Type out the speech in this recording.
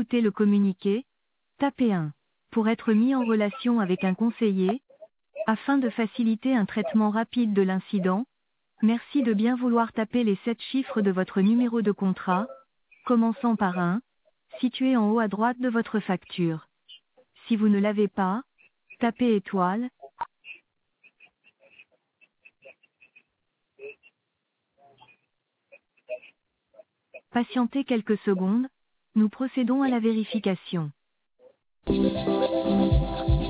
écouter le communiqué, tapez 1. Pour être mis en relation avec un conseiller, afin de faciliter un traitement rapide de l'incident, merci de bien vouloir taper les 7 chiffres de votre numéro de contrat, commençant par 1, situé en haut à droite de votre facture. Si vous ne l'avez pas, tapez étoile. Patientez quelques secondes, nous procédons à la vérification.